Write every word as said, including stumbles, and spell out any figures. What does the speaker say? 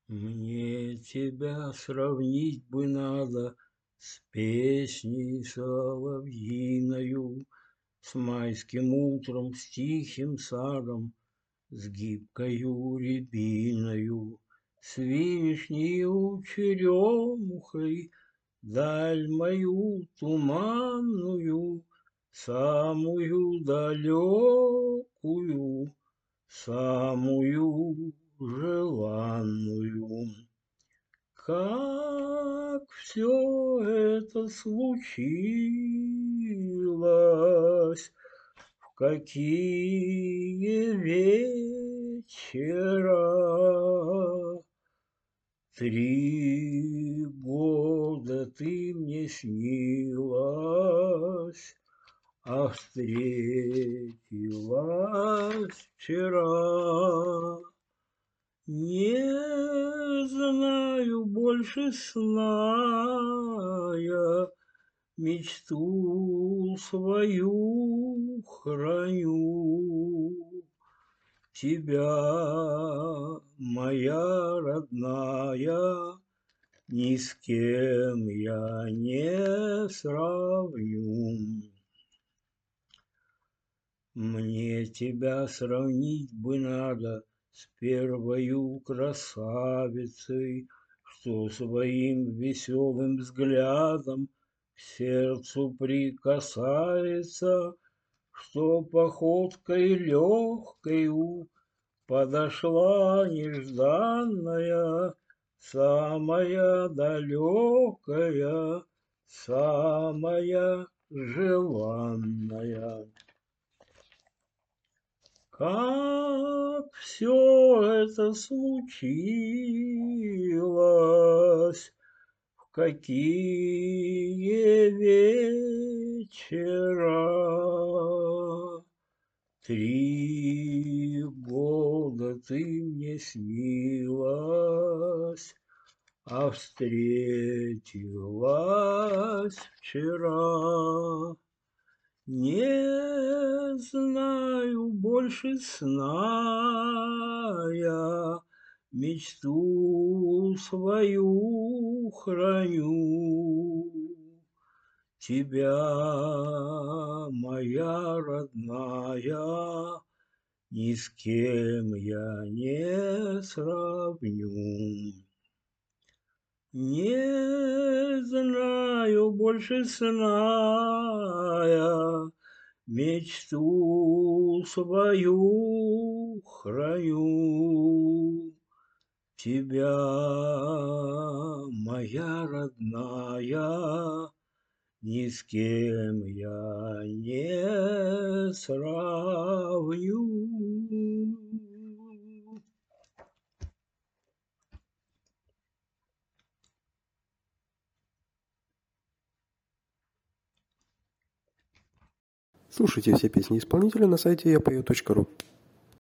Мне тебя сравнить бы надо с песней соловьиною, с майским утром, с тихим садом, с гибкою рябиною, с вишнею черемухой, даль мою туманную, самую далекую, самую желанную. Как все это случилось, в какие вечера! Три года ты мне снилась, а встретилась вчера. Не знаю больше сна я, мечту свою храню. Тебя, моя родная, ни с кем я не сравню. Мне тебя сравнить бы надо с первою красавицей, что своим веселым взглядом к сердцу прикасается, что походкой легкою подошла нежданная, самая далекая, самая желанная. Как все это случилось, в какие вечера! Три года ты мне снилась, а встретилась вчера. Не знаю больше сна я, мечту свою храню. Тебя, моя родная, ни с кем я не сравню. Не знаю больше сна я, мечту свою храню. Тебя, моя родная, ни с кем я не сравню. Слушайте все песни исполнителя на сайте я пою точка ру.